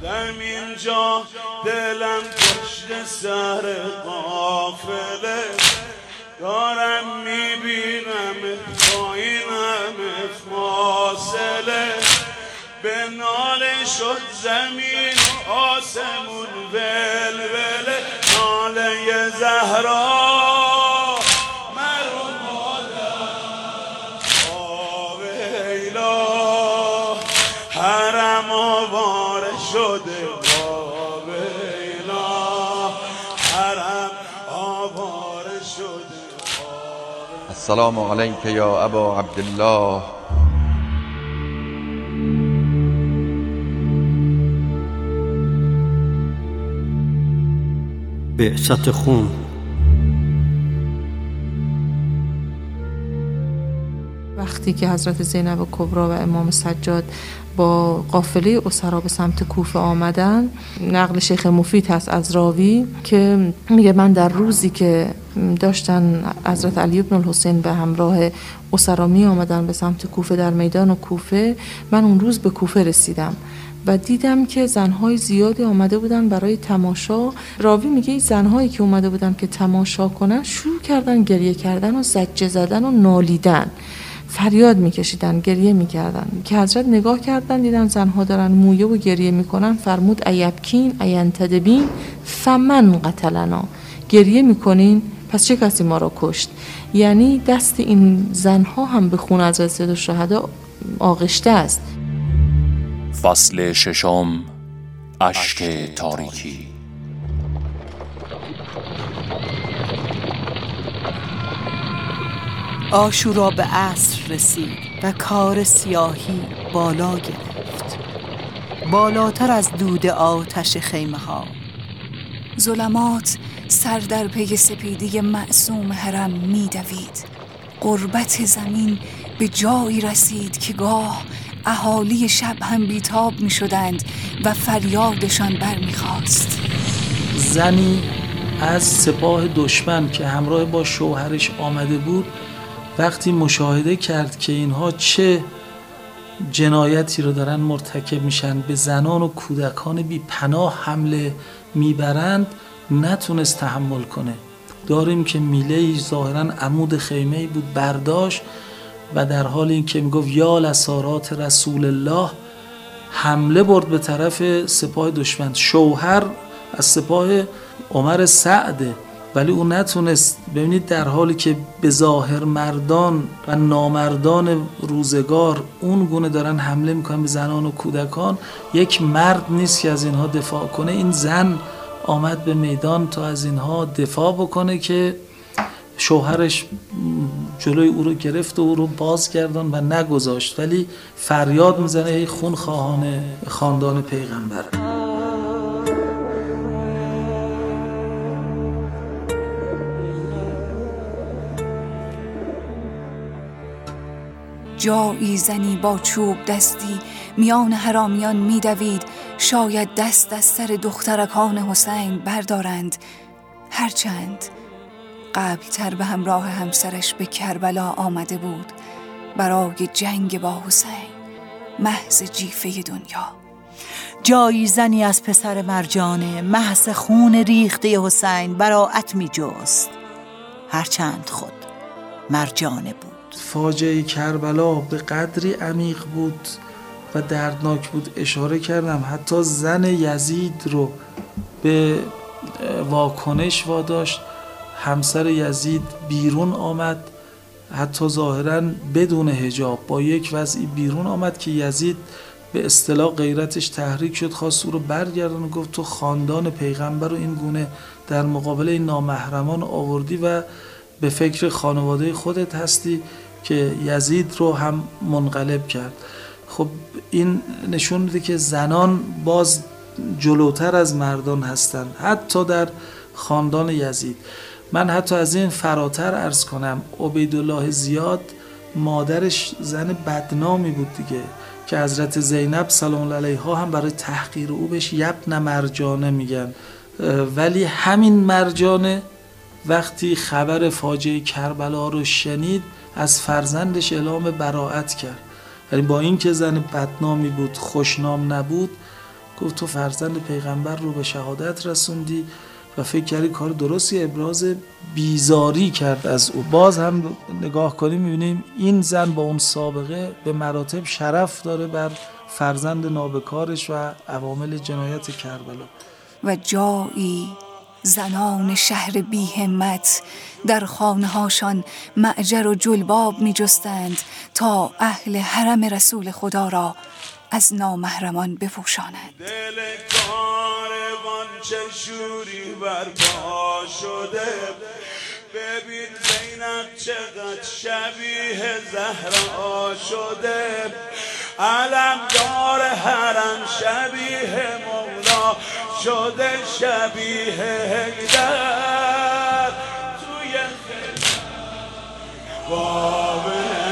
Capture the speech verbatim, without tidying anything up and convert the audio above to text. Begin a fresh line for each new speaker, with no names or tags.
دم اینجا دلم پشت سر قافله دارم میبینم با این همه فاصله به ناله شد زمین و آسمون ولوله ناله زهرا مرون مادر آویلا حرم آواره شده آویلا حرم آواره شده.
السلام علیک یا ابا عبدالله.
بعثت خون.
وقتی که حضرت زینب کبری و امام سجاد با قافله اسرا به سمت کوفه آمدن، نقل شیخ مفید هست از راوی که میگه من در روزی که داشتن حضرت علی بن الحسین به همراه اسرا می آمدن به سمت کوفه در میدان کوفه، من اون روز به کوفه رسیدم و دیدم که زنهای زیادی آمده بودن برای تماشا. راوی میگه این زنهایی که اومده بودن که تماشا کنن شروع کردن گریه کردن و زجه زدن و نالیدن، فریاد میکشیدن، گریه میکردن. که حضرت نگاه کردن دیدن زنها دارن مویه و گریه میکنن، فرمود ایبکین اینتدبین فمن قتلنا، گریه میکنین پس چه کسی ما را کشت؟ یعنی دست این زنها هم به خون حضرت سیدالشهدا آغشته است.
فصل ششم، اشک تاریکی.
عاشورا به عصر رسید و کار سیاهی بالا گرفت، بالاتر از دود آتش خیمه ها.
ظلمات سر در پی سپیدی معصوم حرم می دوید. غربت زمین به جایی رسید که گاه اهالی شب هم بیتاب می شدند و فریادشان بر می خواست.
زنی از سپاه دشمن که همراه با شوهرش آمده بود وقتی مشاهده کرد که اینها چه جنایتی رو دارن مرتکب میشن، به زنان و کودکان بی پناه حمله میبرند، نتونست تحمل کنه. داریم که میله ظاهرا عمود خیمه بود برداشت و در حال این که میگفت یا لسارات رسول الله حمله برد به طرف سپاه دشمن. شوهر از سپاه عمر سعده ولی او نتونست. ببینید در حالی که به ظاهر مردان و نامردان روزگار اون گونه دارن حمله میکنن به زنان و کودکان، یک مرد نیست که از اینها دفاع کنه. این زن آمد به میدان تا از اینها دفاع بکنه که شوهرش جلوی او رو گرفت و او رو باز کردن و نگذاشت، ولی فریاد میزنه ای خون خواهان خاندان پیغمبر.
جایی زنی با چوب دستی میان حرامیان میدوید، شاید دست از سر دخترکان حسین بردارند. هرچند قبلتر به همراه همسرش به کربلا آمده بود برای جنگ با حسین، محض جیفه دنیا.
جایی زنی از پسر مرجانه محض خون ریخته حسین براءت می جست، هرچند خود مرجانه بود.
فاجعه کربلا به قدری عمیق بود و دردناک بود، اشاره کردم حتی زن یزید رو به واکنش واداشت. همسر یزید بیرون آمد، حتی ظاهراً بدون حجاب، با یک وضعی بیرون آمد که یزید به اصطلاح غیرتش تحریک شد، خواست او رو برگردن و گفت تو خاندان پیغمبر رو این گونه در مقابل این نامحرمان آوردی و به فکر خانواده خودت هستی، که یزید رو هم منقلب کرد. خب این نشون میده که زنان باز جلوتر از مردان هستن، حتی در خاندان یزید. من حتی از این فراتر عرض کنم، عبیدالله زیاد مادرش زن بدنامی بود دیگه، که حضرت زینب سلام الله علیها هم برای تحقیر او بهش یبن مرجانه میگن. ولی همین مرجانه وقتی خبر فاجعه کربلا رو شنید از فرزندش اعلام براءت کرد. یعنی با این که زن بدنامی بود، خوشنام نبود، گفت تو فرزند پیغمبر رو به شهادت رسوندی و فکر کردی کار درستی، ابراز بیزاری کرد از او. باز هم نگاه کنیم می‌بینیم این زن با اون سابقه به مراتب شرف داره بر فرزند نابکارش و عوامل جنایت کربلا.
و جایی زنان شهر بی همت در خانه هاشان معجر و جلباب می جستند تا اهل حرم رسول خدا را از نامحرمان بپوشانند.
دل کاروان چه شوری برپا شده، ببین زینب چقدر شبیه زهرا شده، علمدار حرم شبیه مولا شده، شبیه هیدر توی خلوت